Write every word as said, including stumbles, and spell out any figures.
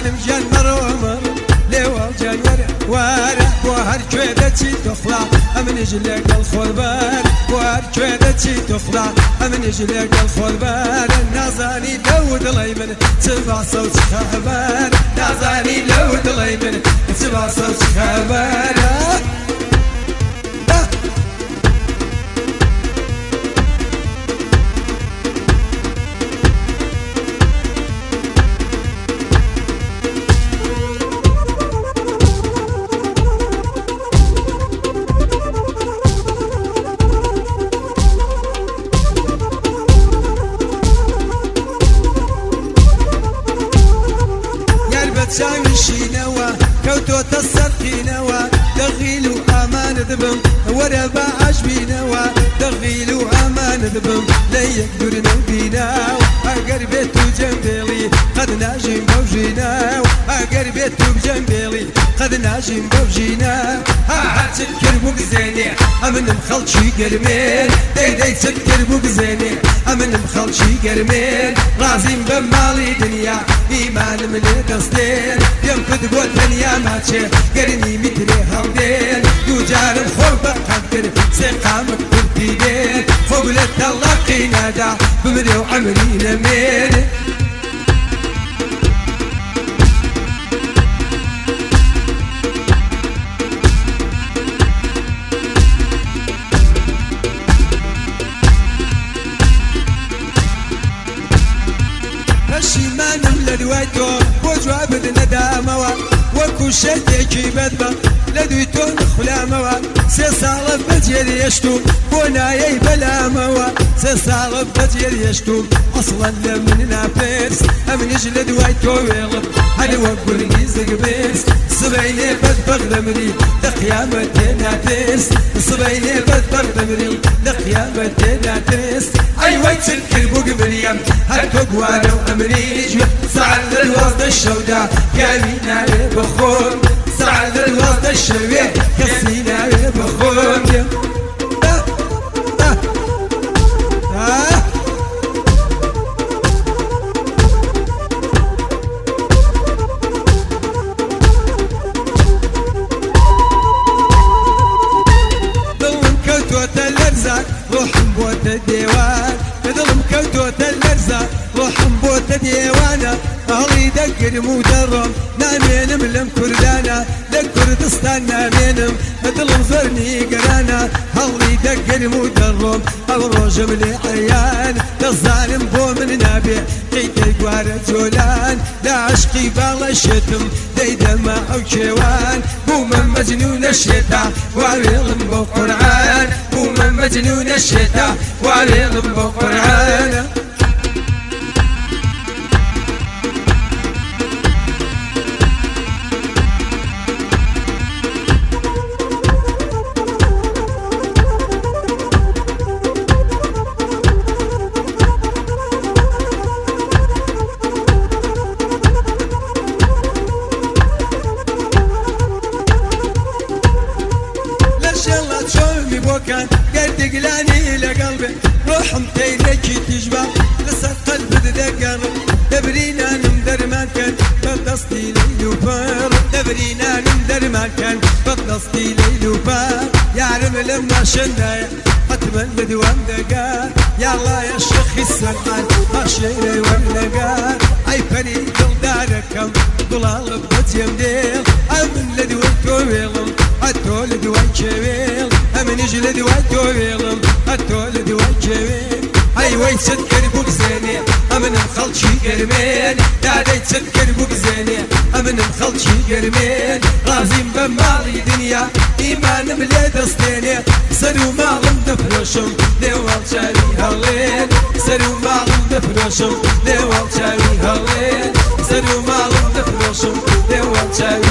جانم جان مرومر لێوەڵ جانوەرە وارە بۆ هەر کوێ دەچی دۆخڵا ئەمنیش لێگەڵ خۆربەر بۆ هەر کوێ دەچی دۆخڵا ئەمنیش لێگەڵ خۆربەرە نازانی لەو دڵی من چ باسە و چ خەبەر نازانی لەو دڵی من چ باسە و چ خەبەرە شینەوە کەوتۆتە سەرقینەوە دەغیل و ئامانت بم وەرە بە عەشبینەوە دەغیل و ئامانت بم لە یەک دوور نەبیناو ئەگەر بێت و جەنگێڵی قەد ناژیم بەو ژیناو ئەگەر بێت و جەنگێڵی قەد ناژیم بەو ژیناو هەرچت کرد بوو بزێنێ ئەمنم خەڵکی گەرمێن دەیدەی چت کرد بوو بزێنێ ئەمنم خەڵکی گەرمێن ڕازیم بە ماڵی دنیا ئیمانم لێ دەستێن پێم کرد بۆ تەنیا ماچێ گەرمی میترێ هەڵدێن دوو جارم خۆ بە قەد کرد سێ قامت کورتی دێن خۆ لە تەڵاقی نادا بمرێ و عەمری نەمێن پەشیمانم لە دوای تۆ بۆ جوابت نەدامەوە وەکو شەیتێکی بەدبە لە دوی تۆ نەخولامەوە سێ ساڵە بەجێر هێشتوم بۆ نایەی بەلامەوە سێ ساڵە بەجێر هێشتوم ئەسڵەن لە من ناپرس ئەمنیش لە دوای تۆ وێڵم هەر وەک گورگی زگبرس سبەینێ بەدبەغ دەمری لە قیامەت تێ ناترس سبەینێ بەدبەغ دەمری لە قیامەت تێ ناترس ئەی وەی چن کرد بوو گمریم هەر تۆ گوارە و ئەمریش سەعات لە دوازدە شەودا پیاوی ناوێ بەخۆم سەعات لە دوازدە شەوێ کەسی ناوێ بەخۆم دڵم کەوتۆتە لەرزان ڕۆحم بۆتە دێوان دڵم کەوتۆتە لەرزان ڕۆحم بۆتە دێوانە هەڵی دەگرم و دەڕۆم نامێنم لەم کوردانە لە کوردستان نامێنم دڵم زۆر نیگەرانە هەڵی دەگرم و دەڕۆم ئەو ڕۆژم لێ عەیان دەزانم بۆ من نابێ قەیتەی گوارە جۆلان لە عەشقی باڵەشێتم دەیدەمە ئەو کێوان بوومە مەجنونە شێتا واوێڵم بۆ قورعان بوومە مەجنونە شێتا واوێڵم بۆ قورعانە گەردەگلانی لەگەڵ بێ ڕۆحم تەیرێکی تیژبا لەسەر قەلبت دەگەڕم دەبرینانم دەرمان کەن بە دەستی لەیل و پەڕ دەبرینانم دەرمان کەن بە دەستی لەیل و پەڕ یارم لەم ماشەندایە حتمەن لە دوام دەگات یاڵایە شەخی سەرقان هەشێرە وەرلەگات ئەی پەری دڵدارەکەم گوڵاڵم بەجێم دێڵ ئەمن لە دوای تۆ وێڵم هەتۆ لە دوای کێوێڵ ئەمنیش لە دوای تۆ وێڵم هەتۆ لە دوای کێوێڵ ئەی وەی چت کرد بوو بزێنێ ئەمنم خەڵکی گەرمێن دادەی چت کرد بوو بزێنێ ئەمنم خەڵکی گەرمێن ڕازیم بە ماڵی دنیا ئیمانم لێ دەستێنێ سەر و ماڵم دەفرۆشم لێوەڵ چاوی هەڵێن سەر و ماڵم دەفرۆشم لێوەڵ چاوی هەڵێن سەر و ماڵم دەفرۆشم لێوەڵ چاوی